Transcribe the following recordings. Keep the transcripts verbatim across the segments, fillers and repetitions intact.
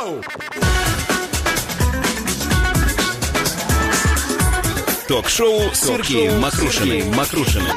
Ток-шоу. Ток-шоу с Сергеем Мокрушиным. Мокрушиным.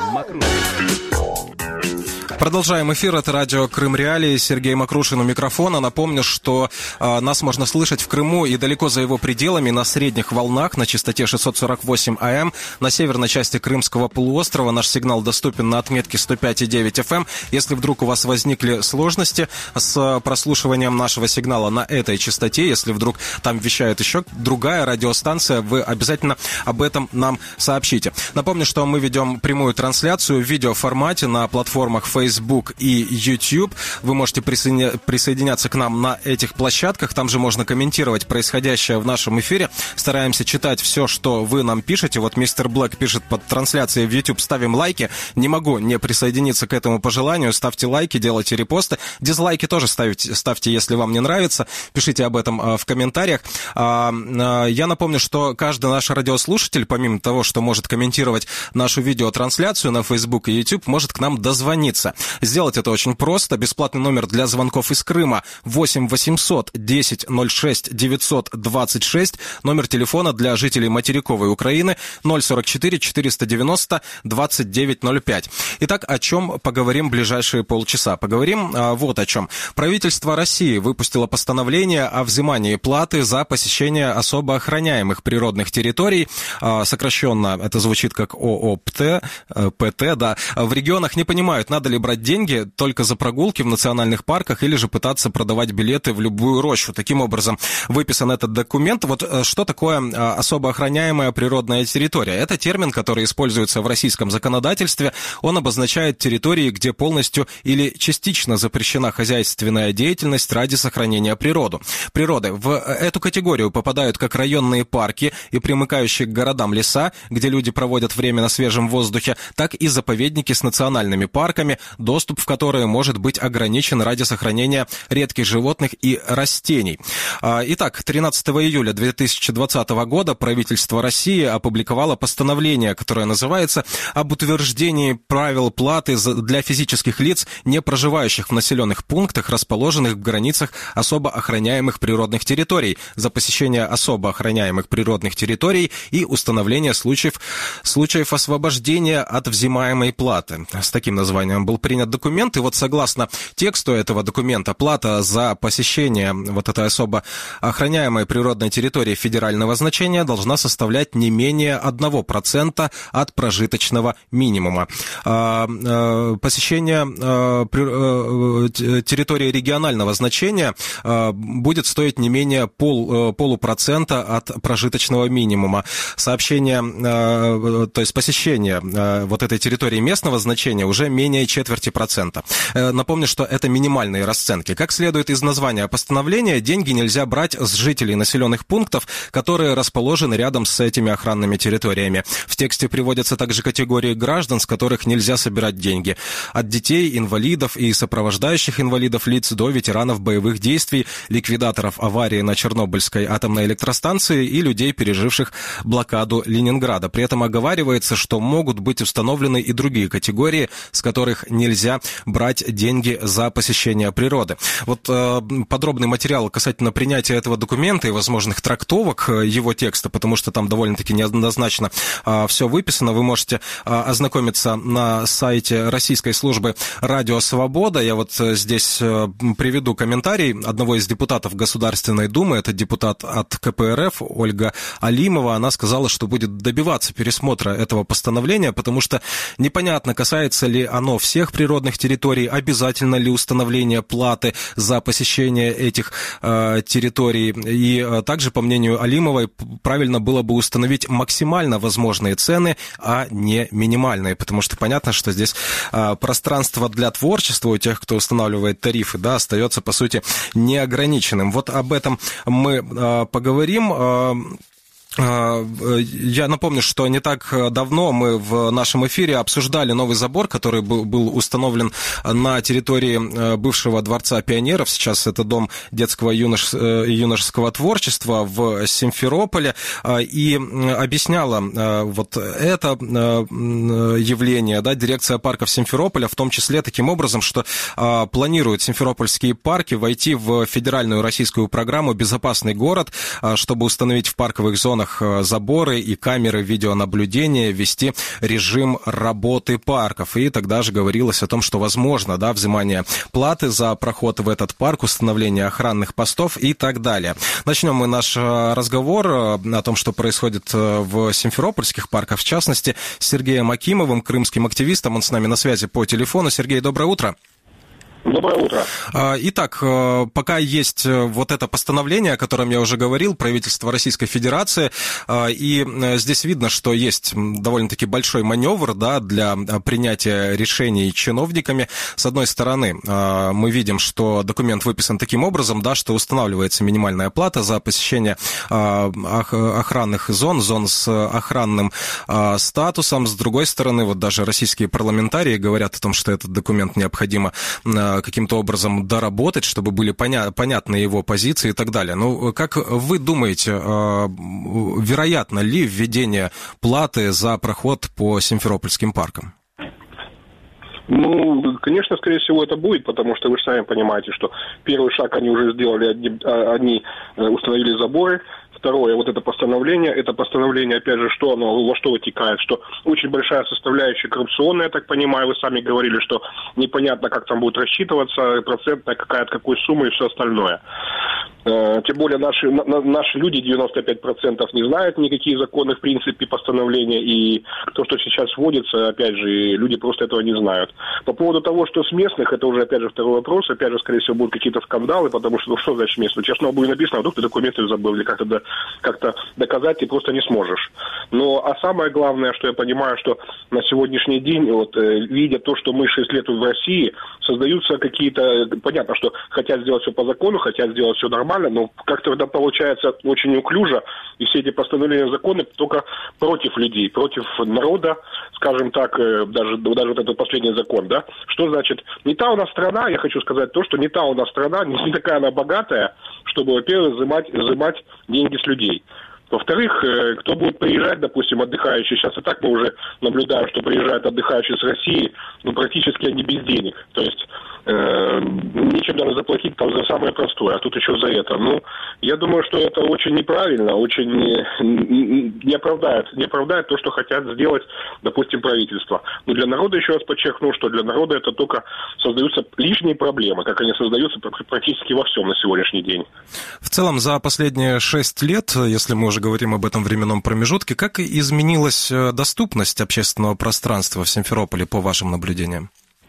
Продолжаем эфир. Это радио Крым Реалии. Сергей Мокрушин у микрофона. Напомню, что э, нас можно слышать в Крыму и далеко за его пределами на средних волнах на частоте шестьсот сорок восемь АМ. На северной части Крымского полуострова наш сигнал доступен на отметке сто пять и девять эф эм. Если вдруг у вас возникли сложности с прослушиванием нашего сигнала на этой частоте, если вдруг там вещает еще другая радиостанция, вы обязательно об этом нам сообщите. Напомню, что мы ведем прямую трансляцию в видеоформате на платформах Facebook и YouTube. Вы можете присоединя- присоединяться к нам на этих площадках. Там же можно комментировать происходящее в нашем эфире. Стараемся читать все, что вы нам пишете. Вот мистер Блэк пишет под трансляцией в YouTube: ставим лайки. Не могу не присоединиться к этому пожеланию. Ставьте лайки, делайте репосты. Дизлайки тоже ставьте, ставьте, если вам не нравится. Пишите об этом а, в комментариях. А, а, я напомню, что каждый наш радиослушатель, помимо того, что может комментировать нашу видеотрансляцию на Facebook и YouTube, может к нам дозвониться. Сделать это очень просто. Бесплатный номер для звонков из Крыма восемь восемьсот десять ноль шесть девятьсот двадцать шесть. Номер телефона для жителей материковой Украины ноль сорок четыре четыреста девяносто двадцать девять ноль пять. Итак, о чем поговорим в ближайшие полчаса? Поговорим а, вот о чем. Правительство России выпустило постановление о взимании платы за посещение особо охраняемых природных территорий. А, сокращенно это звучит как ООПТ, ПТ, да. В регионах не понимают, надо ли брать деньги только за прогулки в национальных парках или же пытаться продавать билеты в любую рощу. Таким образом выписан этот документ. Вот что такое особо охраняемая природная территория? Это термин, который используется в российском законодательстве. Он обозначает территории, где полностью или частично запрещена хозяйственная деятельность ради сохранения природы. природы. В эту категорию попадают как районные парки и примыкающие к городам леса, где люди проводят время на свежем воздухе, так и заповедники с национальными парками, доступ в которые может быть ограничен ради сохранения редких животных и растений. Итак, тринадцатого июля две тысячи двадцатого года правительство России опубликовало постановление, которое называется «Об утверждении правил платы для физических лиц, не проживающих в населенных пунктах, расположенных в границах особо охраняемых природных территорий, за посещение особо охраняемых природных территорий и установление случаев, случаев освобождения от взимаемой платы». С таким названием был принят документ, и вот согласно тексту этого документа плата за посещение вот этой особо охраняемой природной территории федерального значения должна составлять не менее одного процента от прожиточного минимума. Посещение территории регионального значения будет стоить не менее пол, полупроцента от прожиточного минимума. Сообщение, то есть посещение вот этой территории местного значения уже менее четверти процента. Напомню, что это минимальные расценки. Как следует из названия постановления, деньги нельзя брать с жителей населенных пунктов, которые расположены рядом с этими охранными территориями. В тексте приводятся также категории граждан, с которых нельзя собирать деньги. От детей, инвалидов и сопровождающих инвалидов лиц до ветеранов боевых действий, ликвидаторов аварии на Чернобыльской атомной электростанции и людей, переживших блокаду Ленинграда. При этом оговаривается, что могут быть установлены и другие категории, с которых нельзя брать деньги за посещение природы. Вот э, подробный материал касательно принятия этого документа и возможных трактовок его текста, потому что там довольно-таки неоднозначно э, все выписано. Вы можете э, ознакомиться на сайте российской службы «Радио Свобода». Я вот э, здесь э, приведу комментарий одного из депутатов Государственной Думы. Это депутат от ка пэ эр эф Ольга Алимова. Она сказала, что будет добиваться пересмотра этого постановления, потому что непонятно, касается ли оно всех природных территорий, обязательно ли установление платы за посещение этих э, территорий. И э, также, по мнению Алимовой, правильно было бы установить максимально возможные цены, а не минимальные, потому что понятно, что здесь э, пространство для творчества у тех, кто устанавливает тарифы, да, остается, по сути, неограниченным. Вот об этом мы э, поговорим. Э, Я напомню, что не так давно мы в нашем эфире обсуждали новый забор, который был установлен на территории бывшего Дворца пионеров. Сейчас это Дом детского и юношеского творчества в Симферополе. И объясняла вот это явление, да, дирекция парков Симферополя, в том числе таким образом, что планируют симферопольские парки войти в федеральную российскую программу «Безопасный город», чтобы установить в парковых зонах заборы и камеры видеонаблюдения, ввести режим работы парков. И тогда же говорилось о том, что возможно, да, взимание платы за проход в этот парк, установление охранных постов и так далее. Начнем мы наш разговор о том, что происходит в симферопольских парках, в частности, с Сергеем Акимовым, крымским активистом. Он с нами на связи по телефону. Сергей, доброе утро. Доброе утро. Итак, пока есть вот это постановление, о котором я уже говорил, правительство Российской Федерации, и здесь видно, что есть довольно-таки большой маневр, да, для принятия решений чиновниками. С одной стороны, мы видим, что документ выписан таким образом, да, что устанавливается минимальная плата за посещение охранных зон, зон с охранным статусом. С другой стороны, вот даже российские парламентарии говорят о том, что этот документ необходимо каким-то образом доработать, чтобы были поня- понятны его позиции и так далее. Ну, как вы думаете, вероятно ли введение платы за проход по симферопольским паркам? Ну, конечно, скорее всего, это будет, потому что вы же сами понимаете, что первый шаг они уже сделали, одни, они установили заборы. Второе, вот это постановление, это постановление, опять же, что оно, во что вытекает, что очень большая составляющая коррупционная, я так понимаю, вы сами говорили, что непонятно, как там будет рассчитываться, процентная какая-то, какой суммы и все остальное. Тем более наши, наши люди, девяносто пять процентов, не знают никакие законы, в принципе, постановления, и то, что сейчас вводится, опять же, люди просто этого не знают. По поводу того, что с местных, это уже, опять же, второй вопрос, опять же, скорее всего, будут какие-то скандалы, потому что, ну, что значит местных? Честно, будет написано, а вдруг ты документы забыл, или как-то, как-то доказать ты просто не сможешь. Но, а самое главное, что я понимаю, что на сегодняшний день, вот, видя то, что мы шесть лет в России, создаются какие-то, понятно, что хотят сделать все по закону, хотят сделать все нормально, но как-то тогда получается очень неуклюже, и все эти постановления законы только против людей, против народа, скажем так, даже, даже вот этот последний закон, да. Что значит, не та у нас страна, я хочу сказать то, что не та у нас страна, не такая она богатая, чтобы, во-первых, взимать, взимать деньги с людей. Во-вторых, кто будет приезжать, допустим, отдыхающие, сейчас и так мы уже наблюдаем, что приезжают отдыхающие с России, ну, практически они без денег. То есть э, нечем даже заплатить там за самое простое, а тут еще за это. Ну, я думаю, что это очень неправильно, очень не, не оправдает, не оправдает то, что хотят сделать, допустим, правительство. Но для народа, еще раз подчеркну, что для народа это только создаются лишние проблемы, как они создаются практически во всем на сегодняшний день. В целом, за последние шесть лет, если мы уже говорим об этом временном промежутке, как изменилась доступность общественного пространства в Симферополе по вашим наблюдениям?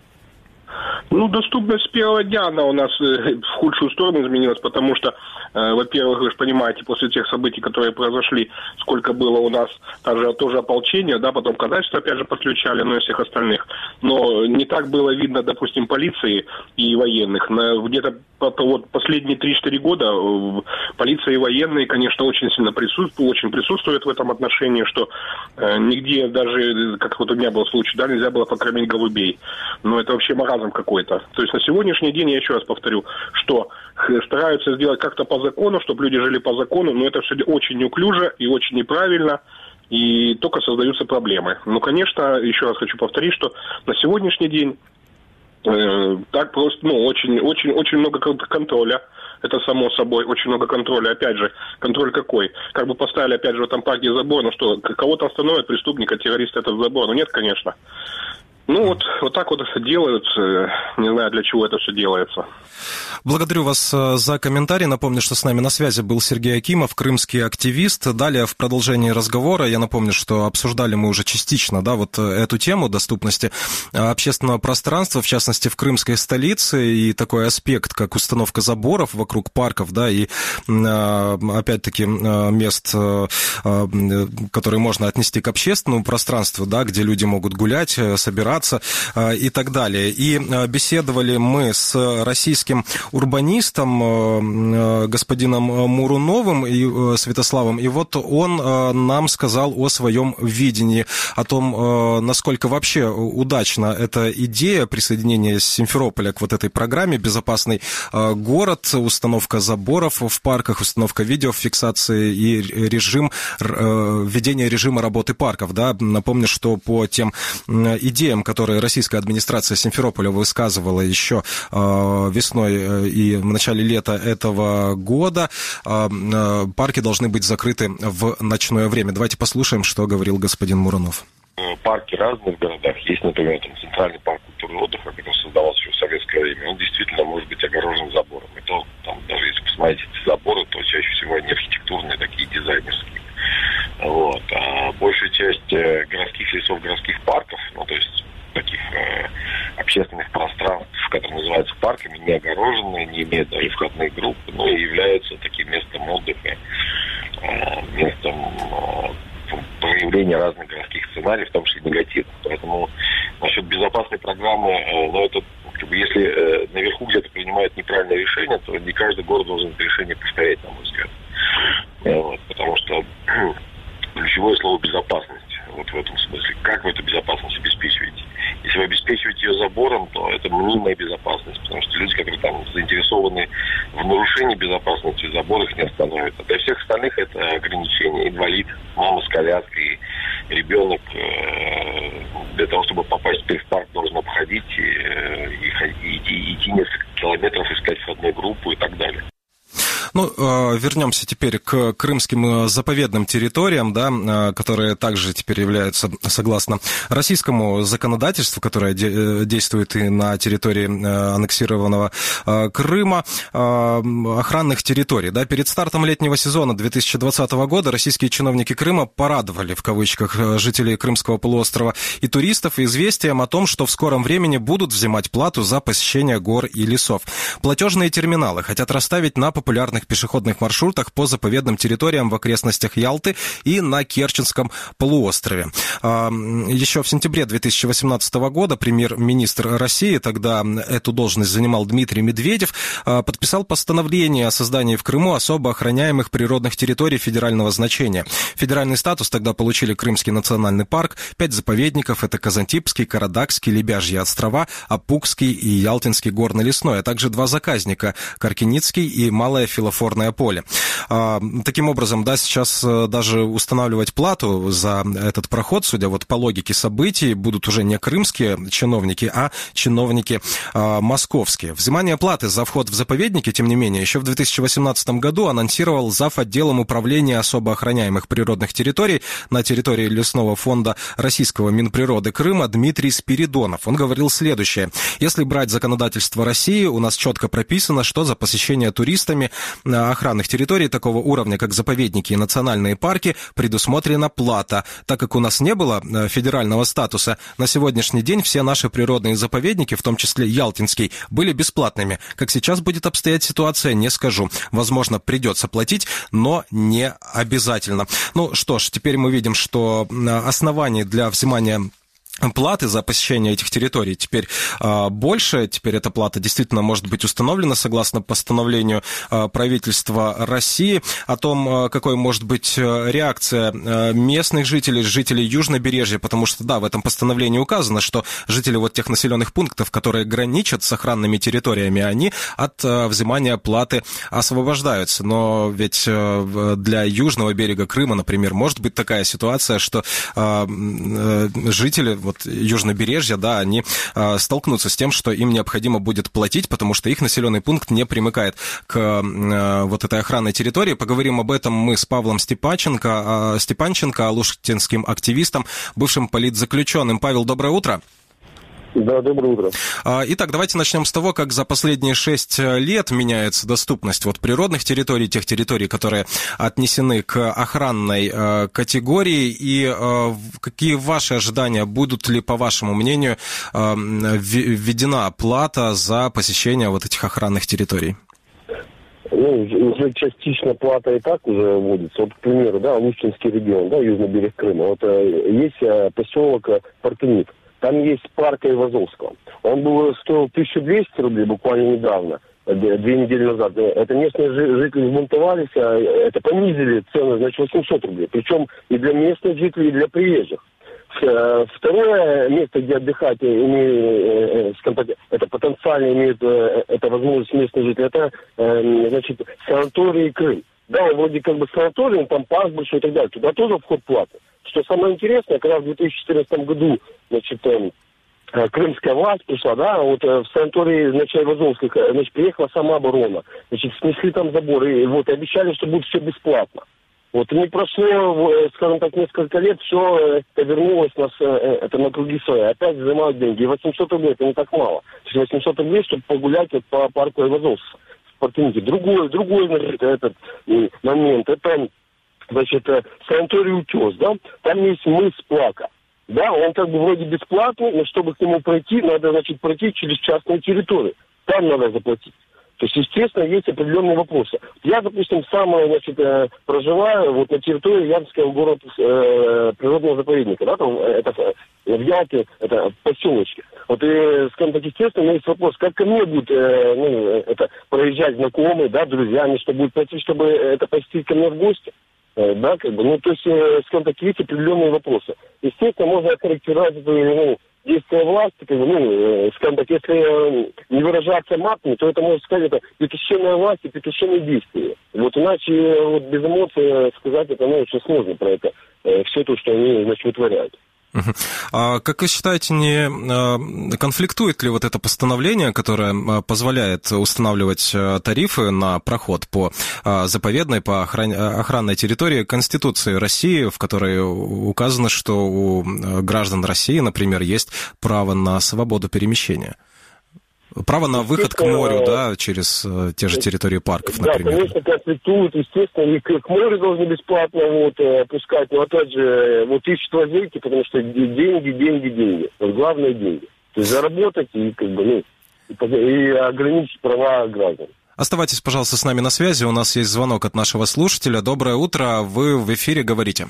Ну, доступность с первого дня, она у нас в худшую сторону изменилась, потому что, э, во-первых, вы же понимаете, после тех событий, которые произошли, сколько было у нас тоже, тоже ополчения, да, потом казачество, опять же, подключали, ну и всех остальных. Но не так было видно, допустим, полиции и военных. На, где-то вот последние три-четыре года полиция и военные, конечно, очень сильно присутствуют, очень присутствуют в этом отношении, что э, нигде даже, как вот у меня был случай, да, нельзя было покормить голубей. Но это вообще маразм какой-то. То есть на сегодняшний день, я еще раз повторю, что стараются сделать как-то по закону, чтобы люди жили по закону, но это все очень неуклюже и очень неправильно, и только создаются проблемы. Ну, конечно, еще раз хочу повторить, что на сегодняшний день э, так просто, ну, очень, очень, очень много контроля. Это само собой, очень много контроля. Опять же, контроль какой? Как бы поставили, опять же, в этом парке забор, ну что, кого-то остановят, преступника, террориста, этот забор? Ну нет, конечно. Ну, вот, вот так вот делают, не знаю, для чего это все делается. Благодарю вас за комментарий. Напомню, что с нами на связи был Сергей Акимов, крымский активист. Далее, в продолжении разговора, я напомню, что обсуждали мы уже частично, да, вот эту тему доступности общественного пространства, в частности, в крымской столице, и такой аспект, как установка заборов вокруг парков, да, и, опять-таки, мест, которые можно отнести к общественному пространству, да, где люди могут гулять, собираться, убираться и так далее. И беседовали мы с российским урбанистом господином Муруновым и Святославом, и вот он нам сказал о своем видении, о том, насколько вообще удачна эта идея присоединения Симферополя к вот этой программе «Безопасный город», установка заборов в парках, установка видеофиксации и режим, введение режима работы парков. Да? Напомню, что по тем идеям, которые российская администрация Симферополя высказывала еще весной и в начале лета этого года, парки должны быть закрыты в ночное время. Давайте послушаем, что говорил господин Муранов. Парки разные в городах. Есть, например, там, Центральный парк культуры и отдыха, который создавался еще в советское время. Он действительно может быть огорожен забором. И то, там, даже если посмотреть эти заборы, то чаще всего они архитектурные, такие дизайнерские. Вот. А большая часть э, городских лесов, городских парков, ну, то есть таких э, общественных пространств, которые называются парками, не огороженные, не имеют даже входные группы, но и являются таким местом отдыха, э, местом э, проявления разных городских сценариев, в том числе негативных. Поэтому насчет безопасной программы, э, ну, это, как бы, если э, наверху где-то принимают неправильное решение, то не каждый город должен это решение повторять, на мой взгляд. Э, вот, потому что ключевое слово «безопасность». Вот в этом смысле. Как вы эту безопасность обеспечиваете? Если вы обеспечиваете ее забором, то это мнимая безопасность, потому что люди, которые там заинтересованы в нарушении безопасности, забор их не остановит. А для всех остальных это ограничение. Инвалид, мама с коляской, ребенок э, для того, чтобы попасть в парк, должен обходить и, и, и идти несколько километров, искать входную группу и так далее. Ну, вернемся теперь к крымским заповедным территориям, да, которые также теперь являются, согласно российскому законодательству, которое действует и на территории аннексированного Крыма, охранных территорий. Да. Перед стартом летнего сезона две тысячи двадцатого года российские чиновники Крыма порадовали, в кавычках, жителей Крымского полуострова и туристов известием о том, что в скором времени будут взимать плату за посещение гор и лесов. Платежные терминалы хотят расставить на популярных пешеходных маршрутах по заповедным территориям в окрестностях Ялты и на Керченском полуострове. Еще в сентябре две тысячи восемнадцатого года премьер-министр России, тогда эту должность занимал Дмитрий Медведев, подписал постановление о создании в Крыму особо охраняемых природных территорий федерального значения. Федеральный статус тогда получили Крымский национальный парк, пять заповедников, это Казантипский, Карадакский, Лебяжьи острова, Апукский и Ялтинский горно-лесной, а также два заказника, Каркиницкий и Малое Филофорное поле. Таким образом, да, сейчас даже устанавливать плату за этот проход, судя вот по логике событий, будут уже не крымские чиновники, а чиновники московские. Взимание платы за вход в заповедники, тем не менее, еще в две тысячи восемнадцатом году анонсировал зав. Отделом управления особо охраняемых природных территорий на территории лесного фонда Российского Минприроды Крыма Дмитрий Спиридонов. Он говорил следующее. Если брать законодательство России, у нас четко прописано, что за посещение туристами охранных территорий такого уровня, как заповедники и национальные парки, предусмотрена плата. Так как у нас не было федерального статуса, на сегодняшний день все наши природные заповедники, в том числе Ялтинский, были бесплатными. Как сейчас будет обстоять ситуация, не скажу. Возможно, придется платить, но не обязательно. Ну что ж, теперь мы видим, что оснований для взимания платы за посещение этих территорий теперь а, больше. Теперь эта плата действительно может быть установлена согласно постановлению а, правительства России о том, а, какой может быть реакция а, местных жителей, жителей Южнобережья, потому что, да, в этом постановлении указано, что жители вот тех населенных пунктов, которые граничат с охранными территориями, они от а, взимания платы освобождаются. Но ведь а, для южного берега Крыма, например, может быть такая ситуация, что а, а, жители вот южнобережья, да, они э, столкнутся с тем, что им необходимо будет платить, потому что их населенный пункт не примыкает к э, вот этой охранной территории. Поговорим об этом мы с Павлом Степанченко, э, Степанченко, алушкинским активистом, бывшим политзаключенным. Павел, доброе утро. Да, доброе утро. Итак, давайте начнем с того, как за последние шесть лет меняется доступность вот природных территорий, тех территорий, которые отнесены к охранной э, категории, и э, какие ваши ожидания, будут ли, по вашему мнению, э, введена плата за посещение вот этих охранных территорий? Ну, уже частично плата и так уже вводится. Вот, к примеру, да, Алушкинский регион, да, южный берег Крыма. Вот есть поселок Партенит. там есть парк Айвазовского. Он был стоил тысячу двести рублей буквально недавно, две недели назад. Это местные жители взбунтовались, а это понизили цену, значит, восемьсот рублей. Причем и для местных жителей, и для приезжих. Второе место, где отдыхать, это потенциально имеет это возможность местных жителей, это, значит, санаторий Крым. Да, он вроде как бы санаторий, там парк большой и так далее. Туда тоже вход платный. Что самое интересное, когда в две тысячи четырнадцатом году, значит, крымская власть пришла, да, вот в санатории, значит, Айвазовских, значит, приехала самооборона, значит, снесли там заборы, и вот, обещали, что будет все бесплатно. Вот, не прошло, скажем так, несколько лет, все это вернулось нас, это на круги своя. Опять взимают деньги. И восемьсот рублей, это не так мало. То есть восемьсот рублей, чтобы погулять вот по парку Айвазовского. Другой, другой, значит, этот момент, это, значит, санаторий Утес, да, там есть мыс Плака. Да, он как бы вроде бесплатный, но чтобы к нему пройти, надо, значит, пройти через частную территорию. Там надо заплатить. То есть, естественно, есть определенные вопросы. Я, допустим, сам, значит, проживаю вот на территории Ямского города э, природного заповедника, да, там, это в Ялте, это в поселочке. Вот, и, скажем так, естественно, у меня есть вопрос, как ко мне будут, э, ну, это, проезжать знакомые, да, друзьями, что будет пройти, чтобы это посетить ко мне в гости. Э, да, как бы, ну, то есть, э, скажем так, есть определенные вопросы. Естественно, можно охарактеризовать, ну, действия власти, как бы, ну, скажем так, если не выражаться матами, то это, можно сказать, это петушиная власть и петушиные действия. Вот иначе вот без эмоций сказать это, ну, очень сложно про это, все то, что они, значит, вытворяют. А как вы считаете, не конфликтует ли вот это постановление, которое позволяет устанавливать тарифы на проход по заповедной, по охранной территории Конституции России, в которой указано, что у граждан России, например, есть право на свободу перемещения? Право на выход к морю, да, через те же территории парков, например. Да, конечно, конфликтуют, естественно, и к, к морю должны бесплатно вот, пускать, но опять же, вот ищут лазейки, потому что деньги, деньги, деньги. Вот главное деньги. То есть заработать и, как бы, ну, и, и ограничить права граждан. Оставайтесь, пожалуйста, с нами на связи. У нас есть звонок от нашего слушателя. Доброе утро, вы в эфире, говорите.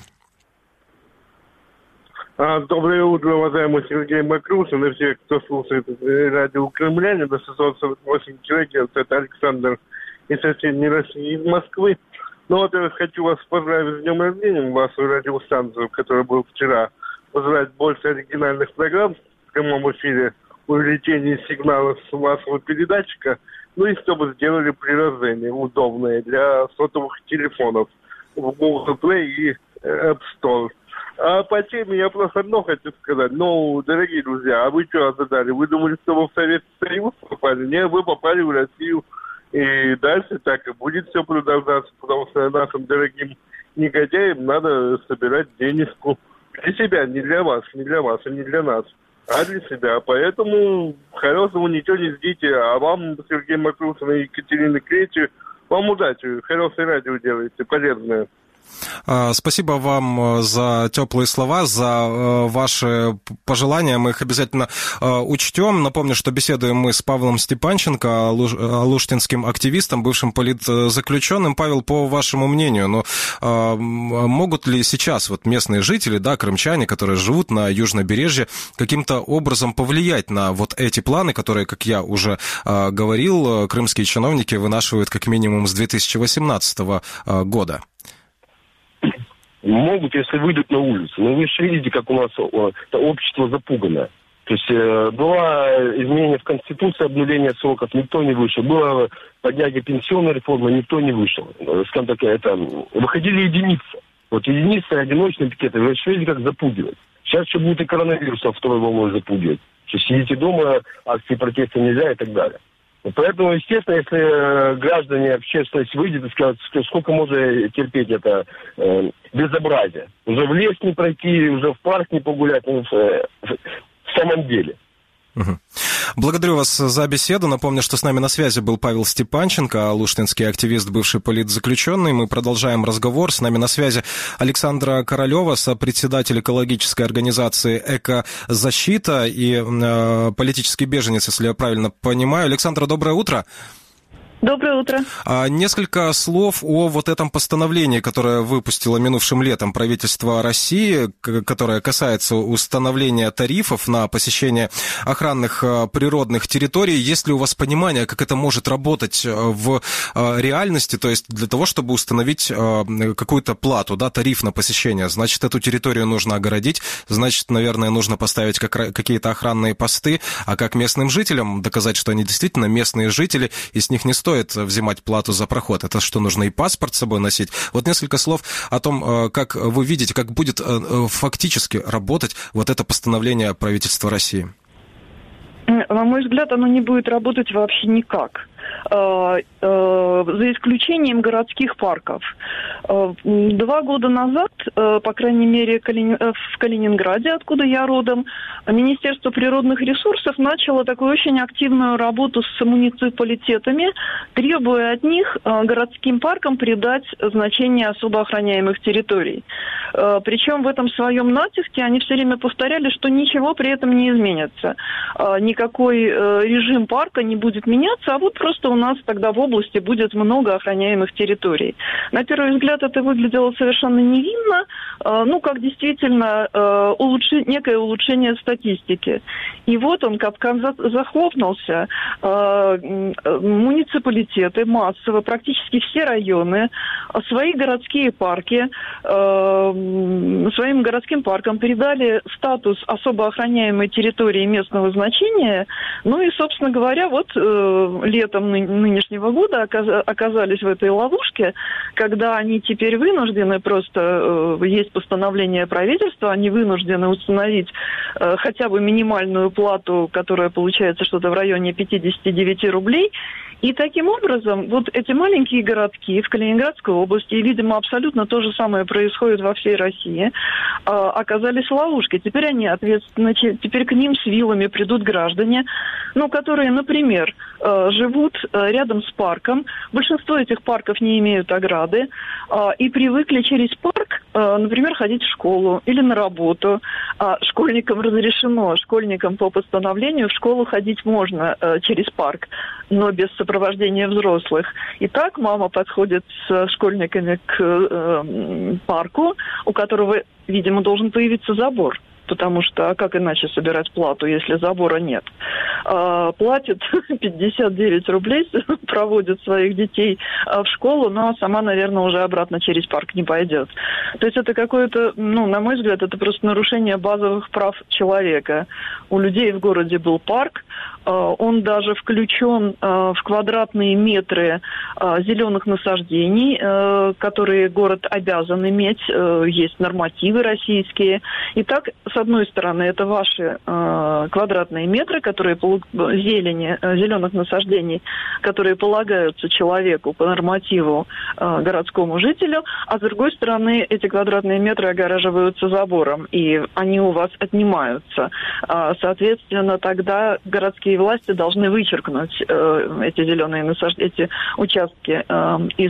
Доброе утро, уважаемый Сергей Макрушин и все, кто слушает радио Кремляне на шестьсот сорок восемь килогерц. Это Александр из соседней России, из Москвы. Ну, во-первых, хочу вас поздравить с днем рождения, вашу радиостанцию, которая была вчера. Поздравить больше оригинальных программ в прямом эфире, увеличение сигналов с вашего передатчика, ну и чтобы сделали приложение удобное для сотовых телефонов в Google Play и App Store. А по теме я просто одно хочу сказать. Ну, дорогие друзья, а вы что ожидали? Вы думали, что вы в Советский Союз попали? Нет, вы попали в Россию. И дальше так и будет все продолжаться, потому что нашим дорогим негодяям надо собирать денежку для себя, не для вас, не для вас, и не для нас, а для себя. Поэтому хорошего ничего не ждите. А вам, Сергей Макрушин и Екатерина Кречи, вам удачи. Хорошее радио делаете, полезное. Спасибо вам за теплые слова, за ваши пожелания. Мы их обязательно учтем. Напомню, что беседуем мы с Павлом Степанченко, алуштинским активистом, бывшим политзаключенным. Павел, по вашему мнению, ну, могут ли сейчас вот местные жители, да, крымчане, которые живут на южнобережье, каким-то образом повлиять на вот эти планы, которые, как я уже говорил, крымские чиновники вынашивают как минимум с две тысячи восемнадцатого года? Могут, если выйдут на улицу. Но вы же видите, как у нас это общество запуганное. То есть э, было изменение в Конституции, обнуление сроков, никто не вышел. Было поднятие пенсионной реформы, никто не вышел. Скажем так, это, выходили единицы. Вот единицы, одиночные пикеты. Вы же видите, как запугивать. Сейчас еще будет и коронавирус, а второй волной запугивать. Что сидите дома, акции протеста нельзя и так далее. Поэтому, естественно, если граждане, общественность выйдет и скажут, что сколько можно терпеть это э, безобразие. Уже в лес не пройти, уже в парк не погулять, ну, в, в самом деле. Угу. Благодарю вас за беседу. Напомню, что с нами на связи был Павел Степанченко, алуштинский активист, бывший политзаключенный. Мы продолжаем разговор. С нами на связи Александра Королева, сопредседатель экологической организации «Экозащита» и э, политический беженец, если я правильно понимаю. Александра, доброе утро. Доброе утро. А, несколько слов о вот этом постановлении, которое выпустило минувшим летом правительство России, которое касается установления тарифов на посещение охранных природных территорий. Есть ли у вас понимание, как это может работать в реальности, то есть для того, чтобы установить какую-то плату, да, тариф на посещение? Значит, эту территорию нужно огородить, значит, наверное, нужно поставить как, какие-то охранные посты, а как местным жителям доказать, что они действительно местные жители, и с них не стоит взимать плату за проход. Это что, нужно и паспорт с собой носить? Вот несколько слов о том, как вы видите, как будет фактически работать вот это постановление правительства России. На мой взгляд, оно не будет работать вообще никак. За исключением городских парков. Два года назад, по крайней мере, в Калининграде, откуда я родом, Министерство природных ресурсов начало такую очень активную работу с муниципалитетами, требуя от них городским паркам придать значение особо охраняемых территорий. Причем в этом своем натиске они все время повторяли, что ничего при этом не изменится. Никакой режим парка не будет меняться, а вот просто у нас тогда в области будет много охраняемых территорий. На первый взгляд это выглядело совершенно невинно, ну, как действительно улучши... некое улучшение статистики. И вот он капкан захлопнулся. Муниципалитеты массово, практически все районы, свои городские парки, своим городским паркам передали статус особо охраняемой территории местного значения. Ну и, собственно говоря, вот летом нынешнего года оказались в этой ловушке, когда они теперь вынуждены, просто есть постановление правительства, они вынуждены установить хотя бы минимальную плату, которая получается что-то в районе пятьдесят девять рублей. И таким образом, вот эти маленькие городки в Калининградской области, и, видимо, абсолютно то же самое происходит во всей России, оказались в ловушке. Теперь они ответственны, теперь к ним с вилами придут граждане, ну, которые, например, живут рядом с парком. Большинство этих парков не имеют ограды и привыкли через парк, например, ходить в школу или на работу. Школьникам разрешено, школьникам по постановлению в школу ходить можно через парк, но без сопровождения взрослых. И так мама подходит с школьниками к э, парку, у которого, видимо, должен появиться забор. Потому что, а как иначе собирать плату, если забора нет? А, платит пятьдесят девять рублей, проводит своих детей в школу, но сама, наверное, уже обратно через парк не пойдет. То есть это какое-то, ну, на мой взгляд, это просто нарушение базовых прав человека. У людей в городе был парк, он даже включен в квадратные метры зеленых насаждений, которые город обязан иметь, есть нормативы российские. И так, с одной стороны, это ваши квадратные метры, которые зелени, зеленых насаждений, которые полагаются человеку по нормативу городскому жителю, а с другой стороны, эти квадратные метры огораживаются забором, и они у вас отнимаются. Соответственно, тогда городские власти должны вычеркнуть э, эти зеленые насаждения, эти участки э, из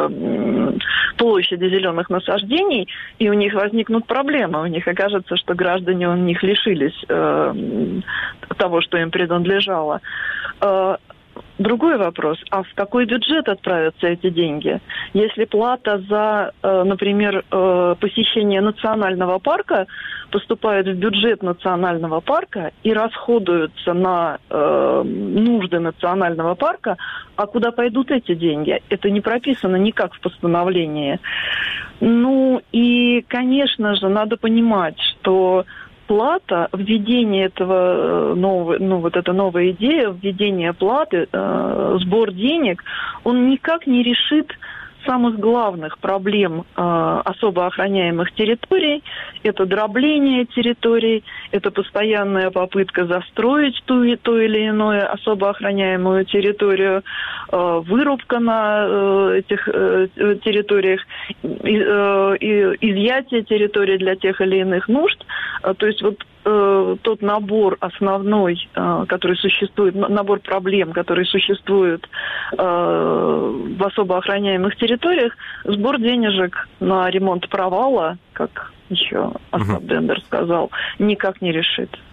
э, площади зеленых насаждений, и у них возникнут проблемы. У них окажется, что граждане у них лишились э, того, что им принадлежало. Э, Другой вопрос, а в какой бюджет отправятся эти деньги? Если плата за, например, посещение национального парка поступает в бюджет национального парка и расходуется на нужды национального парка, а куда пойдут эти деньги? Это не прописано никак в постановлении. Ну и, конечно же, надо понимать, что плата, введение этого нового, ну вот эта новая идея, введение платы, э, сбор денег, он никак не решит самых главных проблем э, особо охраняемых территорий. Это дробление территорий, это постоянная попытка застроить ту, ту или иную особо охраняемую территорию, э, вырубка на э, этих э, территориях, и, э, и, изъятие территории для тех или иных нужд. Э, то есть вот э, тот набор основной, э, который существует, набор проблем, который существует э, в особо охраняемых территориях, территориях, сбор денежек на ремонт провала, как еще Остап Бендер сказал, никак не решит.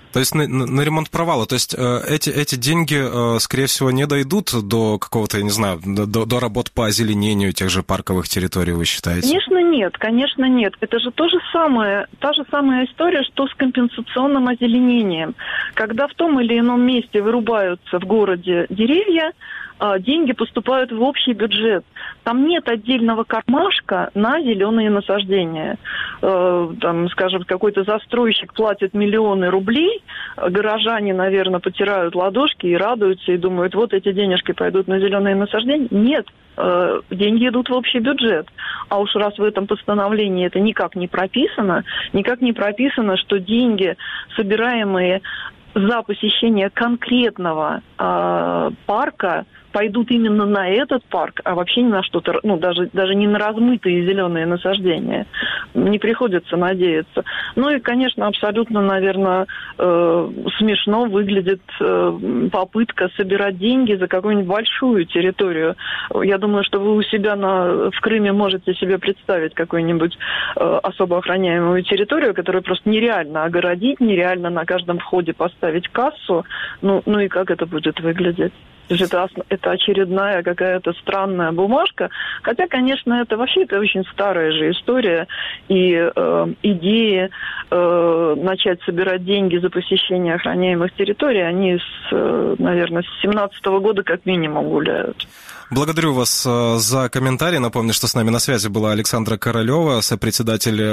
То есть на, на ремонт провала, то есть э, эти, эти деньги, э, скорее всего, не дойдут до какого-то, я не знаю, до, до работ по озеленению тех же парковых территорий, вы считаете? Конечно, нет, конечно, нет. Это же то же самое, та же самая история, что с компенсационным озеленением. Когда в том или ином месте вырубаются в городе деревья, деньги поступают в общий бюджет. Там нет отдельного кармашка на зеленые насаждения. Там, скажем, какой-то застройщик платит миллионы рублей, горожане, наверное, потирают ладошки и радуются, и думают, вот эти денежки пойдут на зеленые насаждения. Нет, деньги идут в общий бюджет. А уж раз в этом постановлении это никак не прописано, никак не прописано, что деньги, собираемые за посещение конкретного э, парка, пойдут именно на этот парк, а вообще не на что-то, ну, даже, даже не на размытые зеленые насаждения. Не приходится надеяться. Ну и, конечно, абсолютно, наверное, э, смешно выглядит э, попытка собирать деньги за какую-нибудь большую территорию. Я думаю, что вы у себя на, в Крыме можете себе представить какую-нибудь э, особо охраняемую территорию, которую просто нереально огородить, нереально на каждом входе поставить кассу. Ну, ну и как это будет выглядеть? То есть это, это очередная какая-то странная бумажка. Хотя, конечно, это вообще это очень старая же история. И э, идеи э, начать собирать деньги за посещение охраняемых территорий, они, с, э, наверное, с семнадцатого года как минимум гуляют. Благодарю вас за комментарий. Напомню, что с нами на связи была Александра Королева, сопредседатель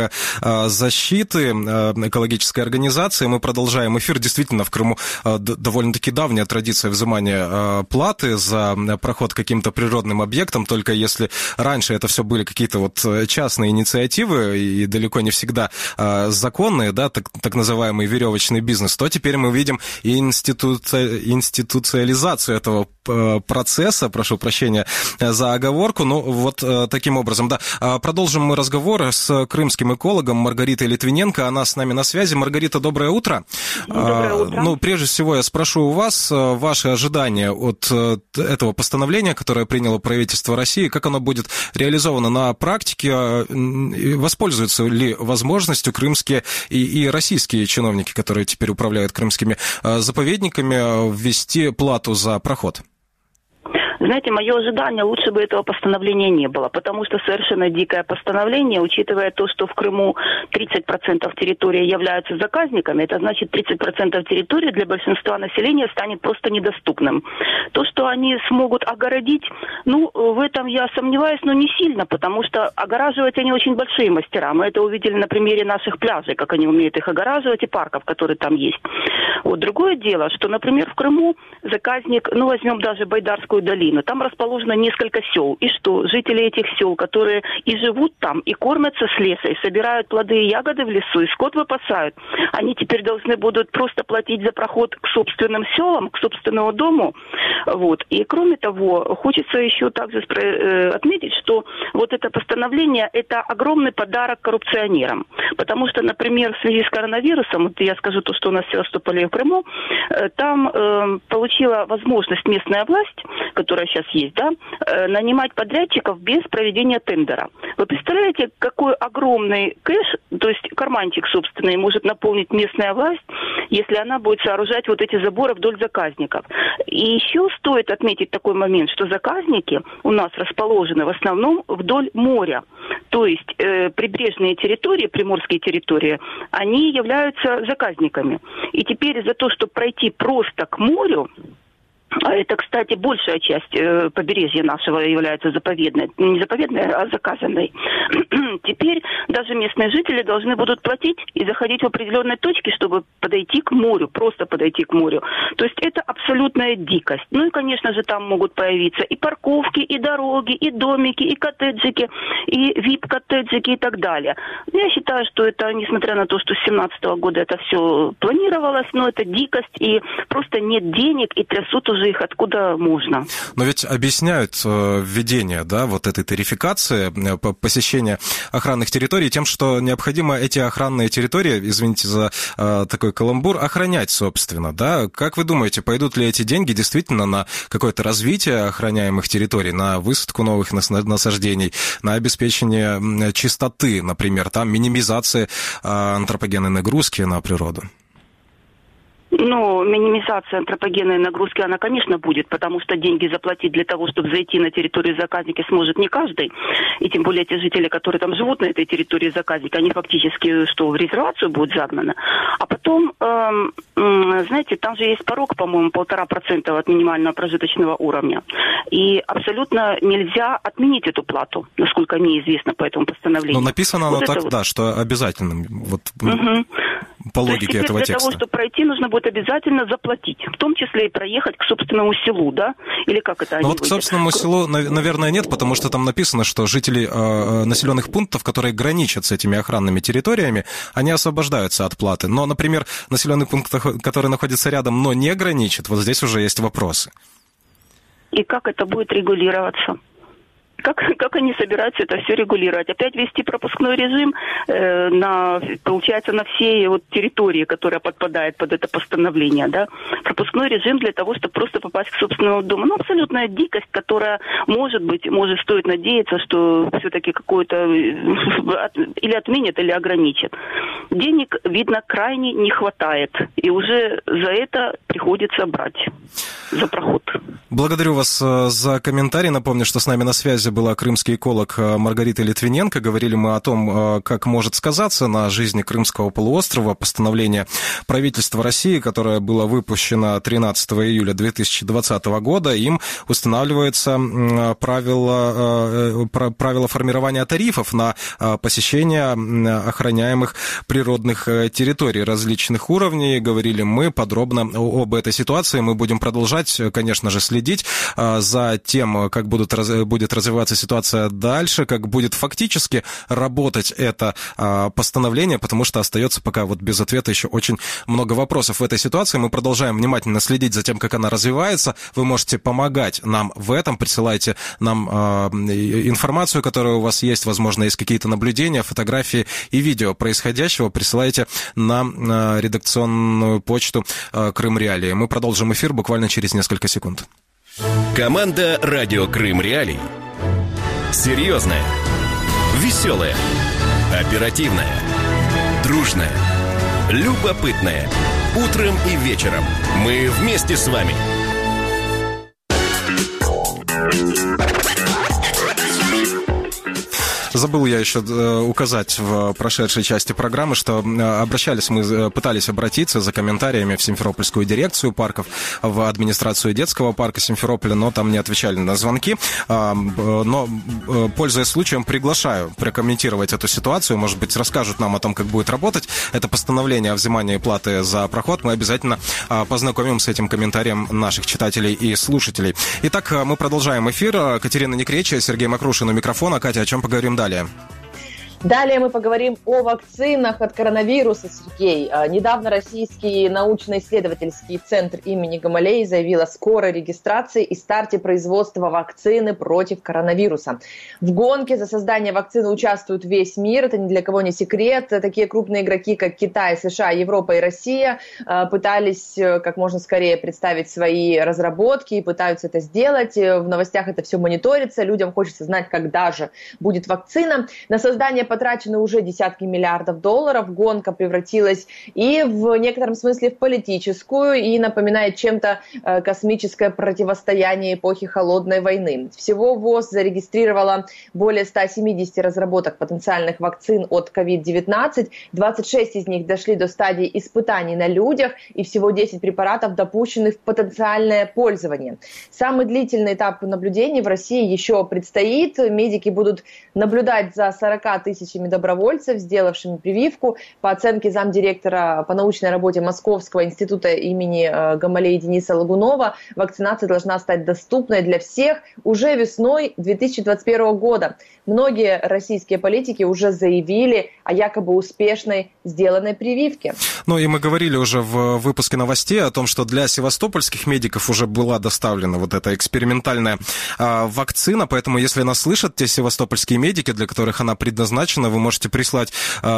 экозащиты, экологической организации. Мы продолжаем эфир. Действительно, в Крыму довольно-таки давняя традиция взимания платы за проход к каким-то природным объектам. Только если раньше это все были какие-то вот частные инициативы и далеко не всегда законные, да, так, так называемый веревочный бизнес, то теперь мы видим институ... институциализацию этого процесса. Прошу прощения за оговорку. Ну, вот таким образом, да. Продолжим мы разговор с крымским экологом Маргаритой Литвиненко. Она с нами на связи. Маргарита, доброе утро. Доброе утро. Ну, прежде всего, я спрошу у вас ваши ожидания от этого постановления, которое приняло правительство России. Как оно будет реализовано на практике? Воспользуются ли возможностью крымские и, и российские чиновники, которые теперь управляют крымскими заповедниками, ввести плату за проход? Знаете, мое ожидание, лучше бы этого постановления не было, потому что совершенно дикое постановление, учитывая то, что в Крыму тридцать процентов территории являются заказниками, это значит тридцать процентов территории для большинства населения станет просто недоступным. То, что они смогут огородить, ну, в этом я сомневаюсь, но не сильно, потому что огораживать они очень большие мастера. Мы это увидели на примере наших пляжей, как они умеют их огораживать, и парков, которые там есть. Вот другое дело, что, например, в Крыму заказник, ну, возьмем даже Байдарскую долину, там расположено несколько сел. И что? Жители этих сел, которые и живут там, и кормятся с леса, и собирают плоды и ягоды в лесу, и скот выпасают, они теперь должны будут просто платить за проход к собственным селам, к собственному дому. Вот. И кроме того, хочется еще также отметить, что вот это постановление – это огромный подарок коррупционерам. Потому что, например, в связи с коронавирусом, вот я скажу то, что у нас в Севастополе и в Крыму, там э, получила возможность местная власть, которая сейчас есть, да, э, нанимать подрядчиков без проведения тендера. Вы представляете, какой огромный кэш, то есть карманчик собственный, может наполнить местная власть, если она будет сооружать вот эти заборы вдоль заказников. И еще стоит отметить такой момент, что заказники у нас расположены в основном вдоль моря. То есть э, прибрежные территории, приморские территории, они являются заказниками. И теперь за то, чтобы пройти просто к морю, а это, кстати, большая часть э, побережья нашего является заповедной. Не заповедной, а заказанной. Теперь даже местные жители должны будут платить и заходить в определенные точки, чтобы подойти к морю, просто подойти к морю. То есть это абсолютная дикость. Ну и, конечно же, там могут появиться и парковки, и дороги, и домики, и коттеджики, и вип-коттеджики и так далее. Я считаю, что это, несмотря на то, что с семнадцатого года это все планировалось, но это дикость, и просто нет денег, и трясут уже их откуда можно. Но ведь объясняют введение, да, вот этой тарификации, посещения охранных территорий тем, что необходимо эти охранные территории, извините за э, такой каламбур, охранять, собственно, да. Как вы думаете, пойдут ли эти деньги действительно на какое-то развитие охраняемых территорий, на высадку новых насаждений, на обеспечение чистоты, например, там минимизации э, антропогенной нагрузки на природу? Ну, минимизация антропогенной нагрузки, она, конечно, будет, потому что деньги заплатить для того, чтобы зайти на территорию заказника, сможет не каждый. И тем более те жители, которые там живут на этой территории заказника, они фактически, что, в резервацию будут загнаны. А потом, эм, э, знаете, там же есть порог, по-моему, полтора процента от минимального прожиточного уровня. И абсолютно нельзя отменить эту плату, насколько мне известно по этому постановлению. Но написано вот оно так, вот. да, что обязательно. Вот, угу. По логике этого для текста. Для того, чтобы пройти, нужно будет обязательно заплатить. В том числе и проехать к собственному селу, да? Или как это они Ну вот выйдут? к собственному селу, наверное, нет, потому что там написано, что жители э, населенных пунктов, которые граничат с этими охранными территориями, они освобождаются от платы. Но, например, населенный пункт, который находится рядом, но не граничит, вот здесь уже есть вопросы. И как это будет регулироваться? Как, как они собираются это все регулировать? Опять ввести пропускной режим э, на, получается, на всей вот территории, которая подпадает под это постановление, да? Пропускной режим для того, чтобы просто попасть к собственному дому. Ну, абсолютная дикость, которая, может быть, может стоит надеяться, что все-таки какое-то или отменят, или ограничат. Денег, видно, крайне не хватает. И уже за это приходится брать, за проход. Благодарю вас за комментарий. Напомню, что с нами на связи была крымский эколог Маргарита Литвиненко. Говорили мы о том, как может сказаться на жизни Крымского полуострова постановление правительства России, которое было выпущено тринадцатого июля две тысячи двадцатого года. Им устанавливается правило, правило формирования тарифов на посещение охраняемых природных территорий различных уровней. Говорили мы подробно об этой ситуации. Мы будем продолжать, конечно же, следить за тем, как будут, будет развиваться ситуация дальше, как будет фактически работать это постановление, потому что остается пока вот без ответа еще очень много вопросов в этой ситуации. Мы продолжаем внимательно следить за тем, как она развивается. Вы можете помогать нам в этом, присылайте нам информацию, которая у вас есть, возможно, есть какие-то наблюдения, фотографии и видео происходящего, присылайте на редакционную почту Крым Реалии. Мы продолжим эфир буквально через несколько секунд. Команда «Радио Крым Реалии». Серьезная, веселая, оперативная, дружная, любопытная. Утром и вечером мы вместе с вами. Забыл я еще указать в прошедшей части программы, что обращались мы, пытались обратиться за комментариями в Симферопольскую дирекцию парков, в администрацию детского парка Симферополя, но там не отвечали на звонки. Но, пользуясь случаем, приглашаю прокомментировать эту ситуацию. Может быть, расскажут нам о том, как будет работать это постановление о взимании платы за проход. Мы обязательно познакомим с этим комментарием наших читателей и слушателей. Итак, мы продолжаем эфир. Катерина Некречия, Сергей Макрушин у микрофона. Катя, о чем поговорим далее? Далее мы поговорим о вакцинах от коронавируса, Сергей. Недавно Российский научно-исследовательский центр имени Гамалеи заявил о скорой регистрации и старте производства вакцины против коронавируса. В гонке за создание вакцины участвует весь мир, это ни для кого не секрет. Такие крупные игроки, как Китай, США, Европа и Россия, пытались как можно скорее представить свои разработки и пытаются это сделать. В новостях это все мониторится, людям хочется знать, когда же будет вакцина. На создание потрачены уже десятки миллиардов долларов. Гонка превратилась и в некотором смысле в политическую, и напоминает чем-то космическое противостояние эпохи Холодной войны. Всего ВОЗ зарегистрировала более ста семидесяти разработок потенциальных вакцин от ковид девятнадцать. двадцать шесть из них дошли до стадии испытаний на людях, и всего десять препаратов допущены в потенциальное пользование. Самый длительный этап наблюдений в России еще предстоит. Медики будут наблюдать за сорока тысячами добровольцев, сделавшими прививку. По оценке замдиректора по научной работе Московского института имени Гамалеи Дениса Лагунова, вакцинация должна стать доступной для всех уже весной две тысячи двадцать первого года. Многие российские политики уже заявили о якобы успешной сделанной прививке. Ну и мы говорили уже в выпуске новостей о том, что для севастопольских медиков уже была доставлена вот эта экспериментальная а, вакцина, поэтому если нас слышат те севастопольские медики, для которых она предназначена, передбачено. Вы можете прислать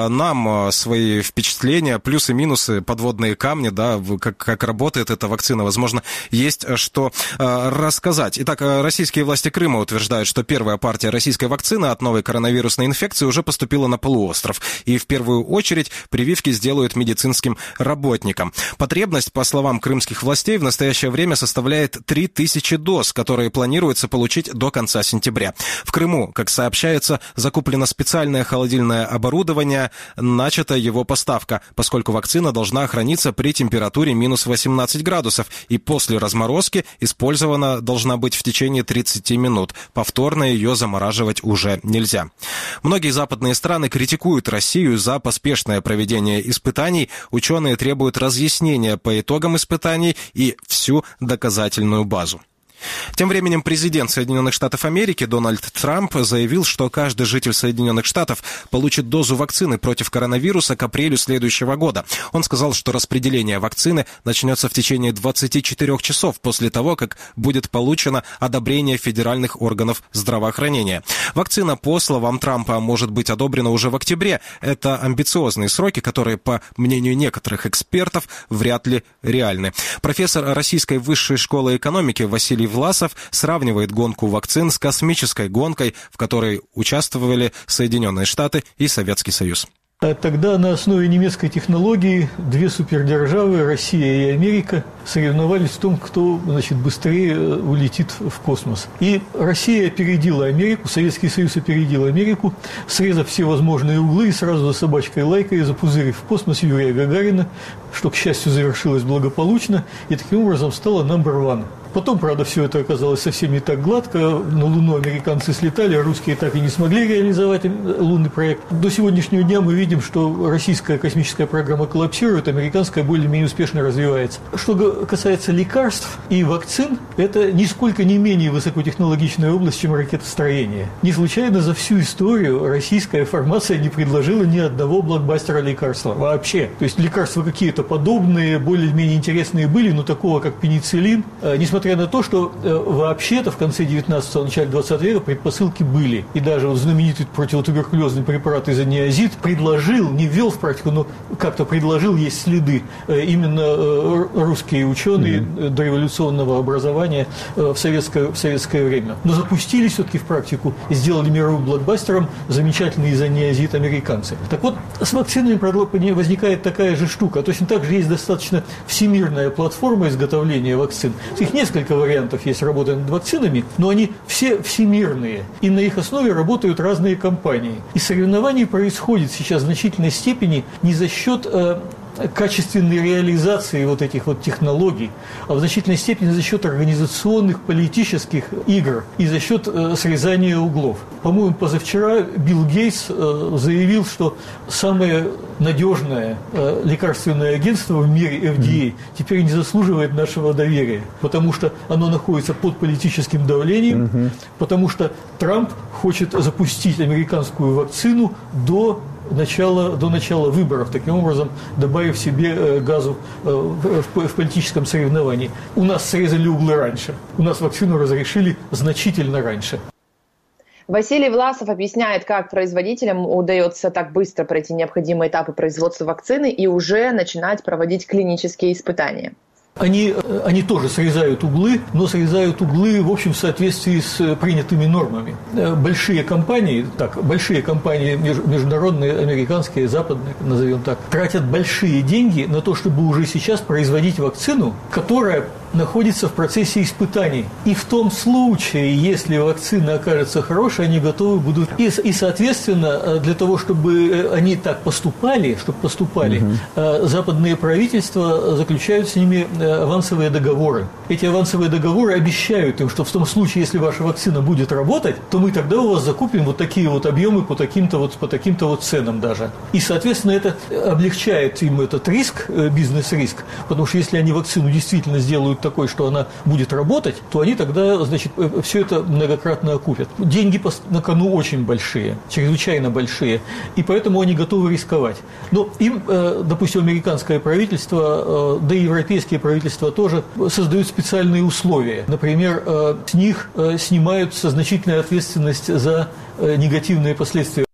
нам свои впечатления, плюсы, минусы, подводные камни, да, как, как работает эта вакцина. Возможно, есть что рассказать. Итак, российские власти Крыма утверждают, что первая партия российской вакцины от новой коронавирусной инфекции уже поступила на полуостров. И в первую очередь прививки сделают медицинским работникам. Потребность, по словам крымских властей, в настоящее время составляет три тысячи доз, которые планируется получить до конца сентября. В Крыму, как сообщается, закуплено специальное холодильное оборудование, начата его поставка, поскольку вакцина должна храниться при температуре минус восемнадцать градусов и после разморозки использована должна быть в течение тридцати минут. Повторно ее замораживать уже нельзя. Многие западные страны критикуют Россию за поспешное проведение испытаний. Ученые требуют разъяснения по итогам испытаний и всю доказательную базу. Тем временем президент Соединенных Штатов Америки Дональд Трамп заявил, что каждый житель Соединенных Штатов получит дозу вакцины против коронавируса к апрелю следующего года. Он сказал, что распределение вакцины начнется в течение двадцати четырёх часов после того, как будет получено одобрение федеральных органов здравоохранения. Вакцина, по словам Трампа, может быть одобрена уже в октябре. Это амбициозные сроки, которые, по мнению некоторых экспертов, вряд ли реальны. Профессор Российской высшей школы экономики Василий Власов сравнивает гонку вакцин с космической гонкой, в которой участвовали Соединенные Штаты и Советский Союз. Тогда на основе немецкой технологии две супердержавы, Россия и Америка, соревновались в том, кто, значит, быстрее улетит в космос. И Россия опередила Америку, Советский Союз опередил Америку, срезав все возможные углы и сразу за собачкой лайкой запузырив в космос Юрия Гагарина, что, к счастью, завершилось благополучно, и таким образом стало номер один. Потом, правда, все это оказалось совсем не так гладко. На Луну американцы слетали, а русские так и не смогли реализовать лунный проект. До сегодняшнего дня мы видим, что российская космическая программа коллапсирует, американская более-менее успешно развивается. Что касается лекарств и вакцин, это нисколько не менее высокотехнологичная область, чем ракетостроение. Не случайно за всю историю российская фармация не предложила ни одного блокбастера лекарства вообще. То есть лекарства какие-то подобные, более-менее интересные были, но такого, как пенициллин, несмотря Несмотря на то, что э, вообще-то в конце девятнадцатого, начале двадцатого века предпосылки были. И даже вот знаменитый противотуберкулезный препарат изониазид предложил, не ввел в практику, но как-то предложил, есть следы, э, именно э, русские ученые mm-hmm. дореволюционного образования э, в, советское, в советское время. Но запустили все-таки в практику и сделали мировым блокбастером замечательный изониазид американцы. Так вот, с вакцинами возникает такая же штука. Точно так же есть достаточно всемирная платформа изготовления вакцин. Их несколько Несколько вариантов есть работы над вакцинами, но они все всемирные, и на их основе работают разные компании. И соревнование происходит сейчас в значительной степени не за счет э, качественной реализации вот этих вот технологий, а в значительной степени за счет организационных политических игр и за счет э, срезания углов. По-моему, позавчера Билл Гейтс э, заявил, что самое надежное э, лекарственное агентство в мире, эф ди эй, теперь не заслуживает нашего доверия, потому что оно находится под политическим давлением, mm-hmm. потому что Трамп хочет запустить американскую вакцину до начала, до начала выборов, таким образом добавив себе газу в, в политическом соревновании. У нас срезали углы раньше, у нас вакцину разрешили значительно раньше. Василий Власов объясняет, как производителям удается так быстро пройти необходимые этапы производства вакцины и уже начинать проводить клинические испытания. Они, они тоже срезают углы, но срезают углы, в общем, в соответствии с принятыми нормами. Большие компании, так, большие компании, международные, американские, западные, назовем так, тратят большие деньги на то, чтобы уже сейчас производить вакцину, которая находится в процессе испытаний. И в том случае, если вакцина окажется хорошей, они готовы будут. И, и соответственно, для того, чтобы они так поступали, чтобы поступали, угу. западные правительства заключают с ними авансовые договоры. Эти авансовые договоры обещают им, что в том случае, если ваша вакцина будет работать, то мы тогда у вас закупим вот такие вот объемы по таким-то вот, по таким-то вот ценам даже. И, соответственно, это облегчает им этот риск, бизнес-риск, потому что если они вакцину действительно сделают такой, что она будет работать, то они тогда, значит, все это многократно окупят. Деньги на кону очень большие, чрезвычайно большие, и поэтому они готовы рисковать. Но им, допустим, американское правительство, да и европейские правительства тоже создают специальные условия. Например, с них снимаются значительная ответственность за негативные последствия.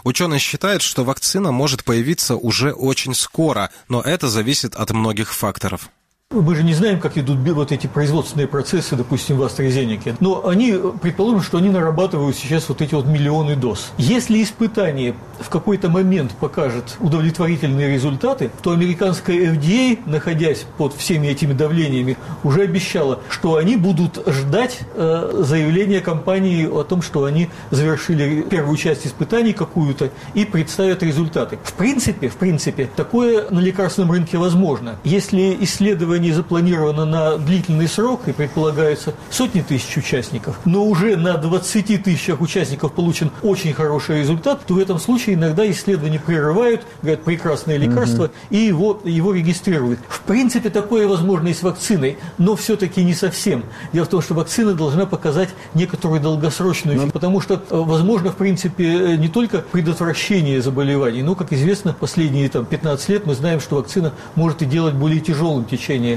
Ученые считают, что вакцина может появиться уже очень скоро, но это зависит от многих факторов. Мы же не знаем, как идут вот эти производственные процессы, допустим, в AstraZeneca. Но они, предположим, что они нарабатывают сейчас вот эти вот миллионы доз. Если испытание в какой-то момент покажет удовлетворительные результаты, то американская эф ди эй, находясь под всеми этими давлениями, уже обещала, что они будут ждать э, заявления компании о том, что они завершили первую часть испытаний какую-то и представят результаты. В принципе, в принципе, такое на лекарственном рынке возможно. Если исследование запланировано на длительный срок и предполагаются сотни тысяч участников, но уже на двадцати тысячах участников получен очень хороший результат, то в этом случае иногда исследования прерывают, говорят, прекрасное лекарство, угу. и его, его регистрируют. В принципе, такое возможно и с вакциной, но все-таки не совсем. Дело в том, что вакцина должна показать некоторую долгосрочную эффект, потому что возможно, в принципе, не только предотвращение заболеваний, но, как известно, последние там, пятнадцать лет мы знаем, что вакцина может и делать более тяжелым течение.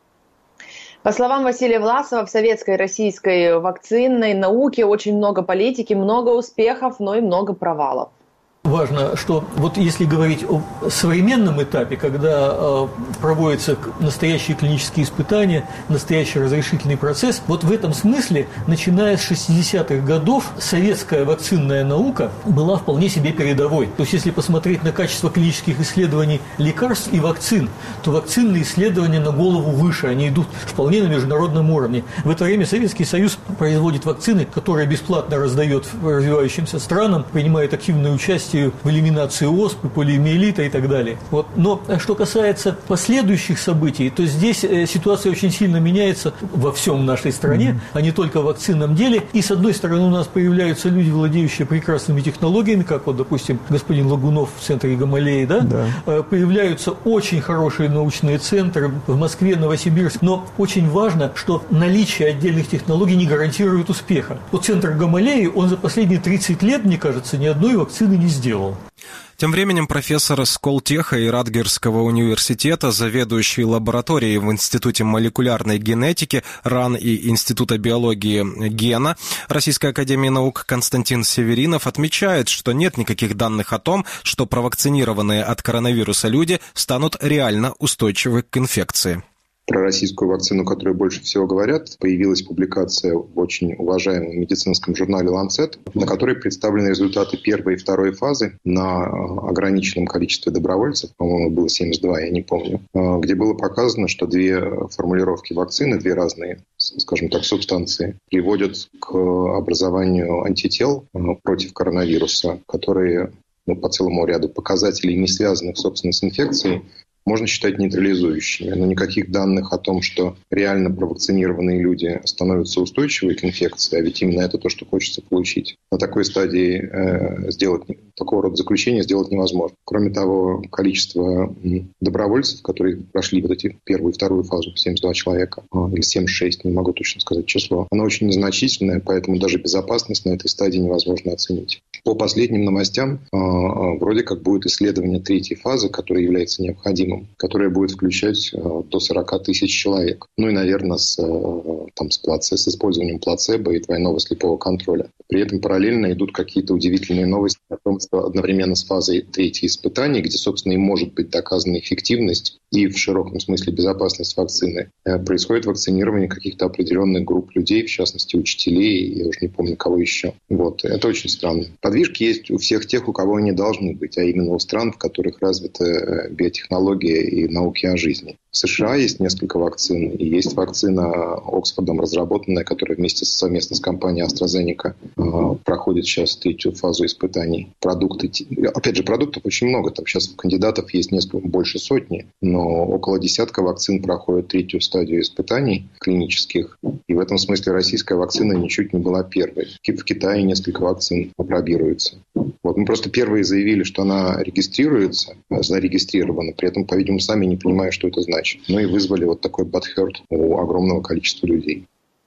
По словам Василия Власова, в советской и российской вакцинной науке очень много политики, много успехов, но и много провалов. Важно, что вот если говорить о современном этапе, когда э, проводятся настоящие клинические испытания, настоящий разрешительный процесс, вот в этом смысле, начиная с шестидесятых годов, советская вакцинная наука была вполне себе передовой. То есть, если посмотреть на качество клинических исследований лекарств и вакцин, то вакцинные исследования на голову выше, они идут вполне на международном уровне. В это время Советский Союз производит вакцины, которые бесплатно раздает развивающимся странам, принимает активное участие в элиминации оспы, полиомиелита и так далее. Вот. Но что касается последующих событий, то здесь ситуация очень сильно меняется во всем нашей стране, mm-hmm. а не только в вакцинном деле. И с одной стороны у нас появляются люди, владеющие прекрасными технологиями, как вот, допустим, господин Лагунов в центре Гамалеи, да? Да. Появляются очень хорошие научные центры в Москве, Новосибирске. Но очень важно, что наличие отдельных технологий не гарантирует успеха. Вот центр Гамалеи, он за последние тридцать лет, мне кажется, ни одной вакцины не сделал. Тем временем профессор Сколтеха и Радгерского университета, заведующий лабораторией в Институте молекулярной генетики РАН и Института биологии гена Российской академии наук Константин Северинов отмечает, что нет никаких данных о том, что провакцинированные от коронавируса люди станут реально устойчивы к инфекции. Про российскую вакцину, которой больше всего говорят, появилась публикация в очень уважаемом медицинском журнале «Ланцет», на которой представлены результаты первой и второй фазы на ограниченном количестве добровольцев, по-моему, было семьдесят два, я не помню, где было показано, что две формулировки вакцины, две разные, скажем так, субстанции, приводят к образованию антител против коронавируса, которые ну, по целому ряду показателей, не связанных, собственно, с инфекцией, можно считать нейтрализующими. Но никаких данных о том, что реально провакцинированные люди становятся устойчивы к инфекции, а ведь именно это то, что хочется получить, на такой стадии э, сделать, такого рода заключения сделать невозможно. Кроме того, количество добровольцев, которые прошли вот эти первую и вторую фазу, семьдесят два человека, или семьдесят шесть, не могу точно сказать число, оно очень незначительное, поэтому даже безопасность на этой стадии невозможно оценить. По последним новостям, э, вроде как будет исследование третьей фазы, которое является необходимым, которая будет включать э, до сорок тысяч человек. Ну и, наверное, с, э, там, с, плаце, с использованием плацебо и двойного слепого контроля. При этом параллельно идут какие-то удивительные новости о том, что одновременно с фазой третьей испытаний, где, собственно, и может быть доказана эффективность и в широком смысле безопасность вакцины, э, происходит вакцинирование каких-то определенных групп людей, в частности, учителей, я уже не помню, кого еще. Вот. Это очень странно. Подвижки есть у всех тех, у кого они должны быть, а именно у стран, в которых развита биотехнология и науки о жизни. В США есть несколько вакцин, и есть вакцина Оксфордом разработанная, которая вместе совместно с компанией AstraZeneca э, проходит сейчас третью фазу испытаний. Продукты, опять же, продуктов очень много, там сейчас кандидатов есть несколько, больше сотни, но около десятка вакцин проходят третью стадию испытаний клинических, и в этом смысле российская вакцина ничуть не была первой. В Китае несколько вакцин апробируются. Вот мы просто первые заявили, что она регистрируется, зарегистрирована, при этом, по-видимому, сами не понимая, что это значит. Ну и вызвали вот такой bad-hurt у огромного количества людей.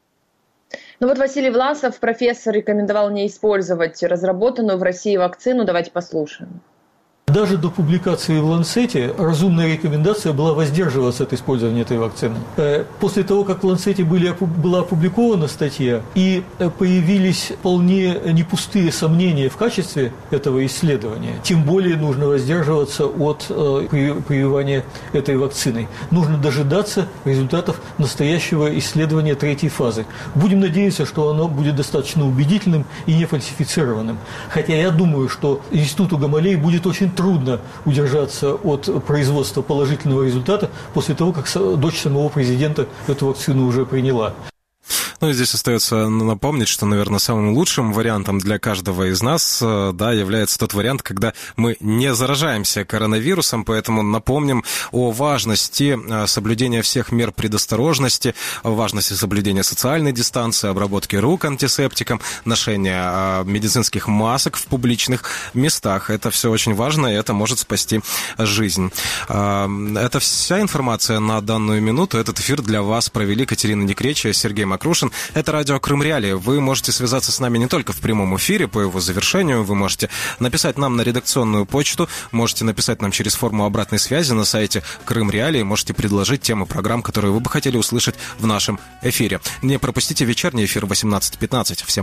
Ну вот Василий Власов, профессор, рекомендовал не использовать разработанную в России вакцину. Давайте послушаем. даже до публикации в Ланцете разумная рекомендация была воздерживаться от использования этой вакцины. После того, как в Ланцете были, была опубликована статья и появились вполне не пустые сомнения в качестве этого исследования, тем более нужно воздерживаться от прививания этой вакциной. Нужно дожидаться результатов настоящего исследования третьей фазы. Будем надеяться, что оно будет достаточно убедительным и не фальсифицированным. Хотя я думаю, что институту Гамалеи будет очень трудно удержаться от производства положительного результата после того, как дочь самого президента эту вакцину уже приняла. Ну и здесь остается напомнить, что, наверное, самым лучшим вариантом для каждого из нас, да, является тот вариант, когда мы не заражаемся коронавирусом, поэтому напомним о важности соблюдения всех мер предосторожности, важности соблюдения социальной дистанции, обработки рук антисептиком, ношения медицинских масок в публичных местах. Это все очень важно, и это может спасти жизнь. Это вся информация на данную минуту. Этот эфир для вас провели Катерина Некречия, Сергей Макрушин. Это радио Крым Реалии. Вы можете связаться с нами не только в прямом эфире, по его завершению. Вы можете написать нам на редакционную почту, можете написать нам через форму обратной связи на сайте Крым Реалии, можете предложить темы программ, которые вы бы хотели услышать в нашем эфире. Не пропустите вечерний эфир в восемнадцать пятнадцать. Всем